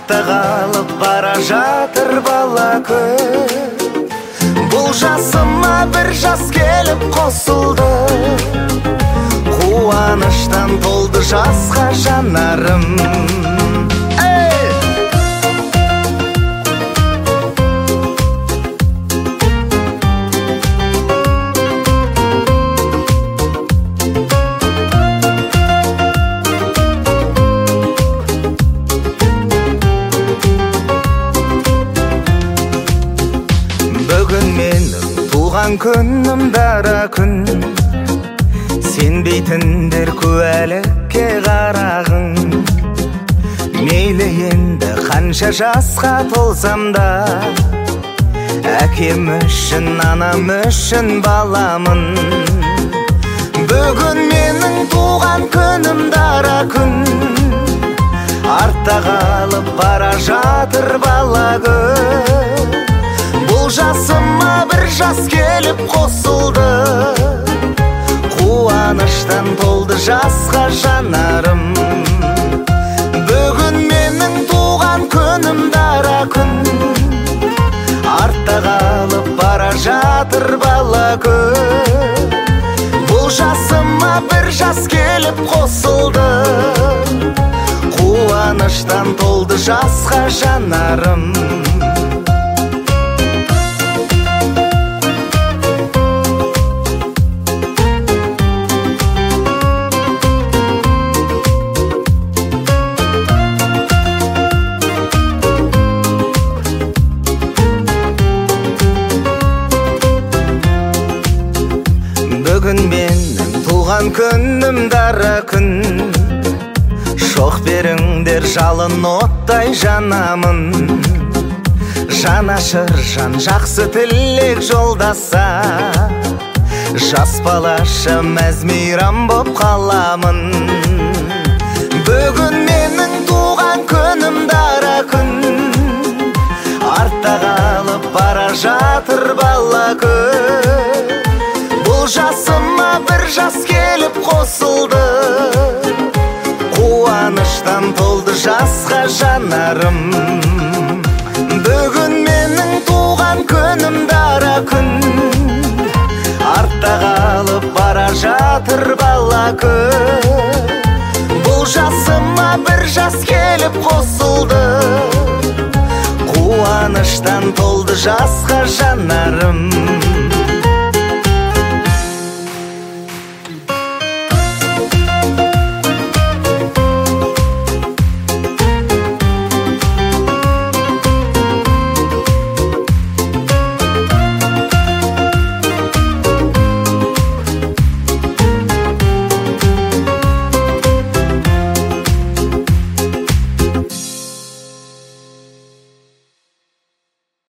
артта қалып бара жатыр бала күн. Бұл жасыма бір жас келіп қосылды, қуаныштан толды жасқа жанарым. Бүгін менің туған күнім дара күн, сенбейтіндер куәлікке қарағың. Мейлі енді қанша жасқа толсам да, әкем үшін, анам үшін баламын. Бүгін менің туған күнім дара күн, артта қалып бара жатыр бала күн. Бұл жасыма бір жас келіп қосылды, қуаныштан толды жасқа жанарым. Бүгін менің туған күнім дара күн, артта қалып бара жатыр бала күн. Бұл жасыма бір жас келіп қосылды, қуаныштан толды жасқа жанарым. Бүгін менің туған күнім дара күн, шоқ беріңдер жалын оттай жанамын. Жанашыр жан жақсы тілек жолдаса, жас балаша мәз мейрам боп қаламын. Бүгін менің туған күнім дара күн, артта қалып бара жатыр бала күн. Бұл жасыма бір жас келіп қосылды, қуаныштан толды жасқа жанарым. Бүгін менің туған күнім дара күн, артта қалып бара жатыр бала күн. Бұл жасыма бір жас келіп қосылды, қуаныштан толды жасқа жанарым.